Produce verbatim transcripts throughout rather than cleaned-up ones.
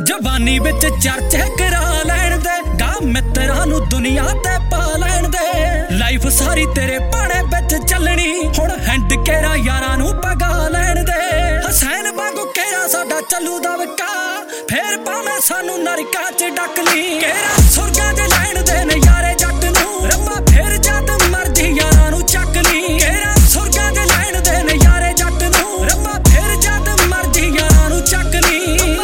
जवानी विच चर्चे करा लैण दे, गा मित्रां नूं दुनिया ते पा लैण दे। लाइफ सारी तेरे भाणे विच चलनी, हुण हैंड केरा यारां नूं पगा लैण दे। हसैन वांगू केरा साडा चलू दबका, फेर भावें सानू नरकां च डक ली। केरा सुरगां च लैण दे नज़ारे जट नूं, रब्बा फेर जद मर्जी यारां नूं चक ली। केरा सुरगां च लैण दे नज़ारे जट नूं, रब्बा फेर जद मर्जी यारां नूं चक ली।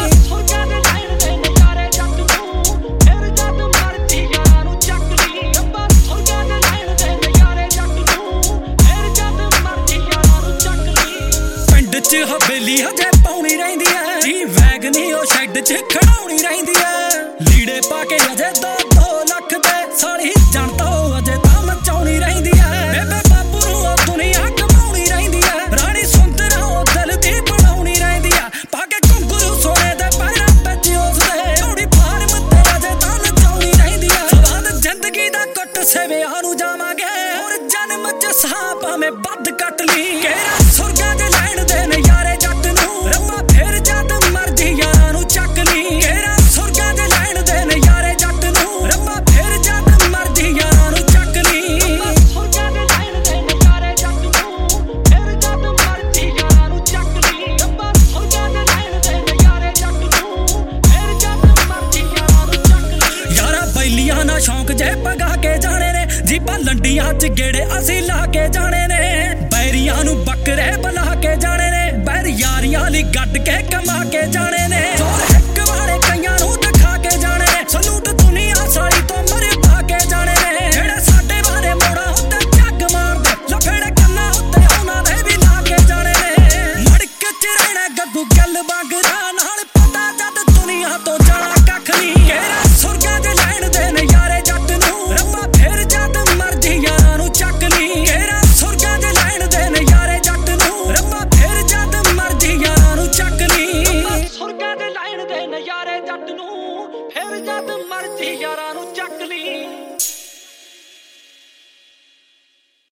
हवेली हजे पाउनी रहिंदी है, जी वैगनी ओ शैड च खड़ाउनी रहिंदी है। लीड़े पाके अजे दो दो लख दे, साली जनता अजे तां मचाउनी रहिंदी है। बेबे बापू नूं ओ दुनिया कमाउनी रहिंदी है, रानी सुंदरा ओ दिल दी बनाउनी रहिंदी है। पाके घुंघरू सोने दे पैरां विच उसदे, चौड़ी फार्म ते अजे तां नचाउनी रहिंदी है। स्वाद जिंदगी दा कुट सेवियां नूं जावांगे, हुण जन्म च साह भावें बद कट ली। केरा सुरगां च लैण दे नज़ारे जट नूं, रब्बा फेर जद मर्जी यारां नूं चक ली। केरा सुरगां च लैण दे नज़ारे जट नूं, रब्बा फेर जद मर्जी यारां नूं चक ली। सुरगां च लैण दे नज़ारे जट नूं, फेर जद मर्जी यारां नूं चक ली। रब्बा सुरगां च लैण दे नज़ारे जट नूं, फेर जद मर्जी यारां नूं चक ली। यारा बैलियां ना शौक जे पगा के जाने ने, जीबां लंडियां च गेड़े असीं ला के जाने ने। बैरियां नूं बकरे बना के जाने ने, बैर यारियां ली गड्ड के कमा के जाने ने। जोर हिक वाले कईयां नूं दिखा के जाने ने, सलूट दुनिया सारी तो मरे पा के जाने ने। जेड़े साडे वाले मोड़ा उत्ते झग मारदे, लफेड़े कन्ना उत्ते उहनां दे भी ला के जाने ने। मड़क च रहना गग्गू गल वांगरा, नाल पता जद दुनिया तो जाना कख नी। केरा सुरगां च लैण दे नज़ारे जट नूं, रब्बा फेर जद मर्जी यारां नूं चक ली। केरा सुरगां च लैण दे नज़ारे जट नूं, रब्बा फेर जद मर्जी यारां नूं चक ली। सुरगां च लैण दे नज़ारे जट नूं, फेर जद मर्जी यारां नूं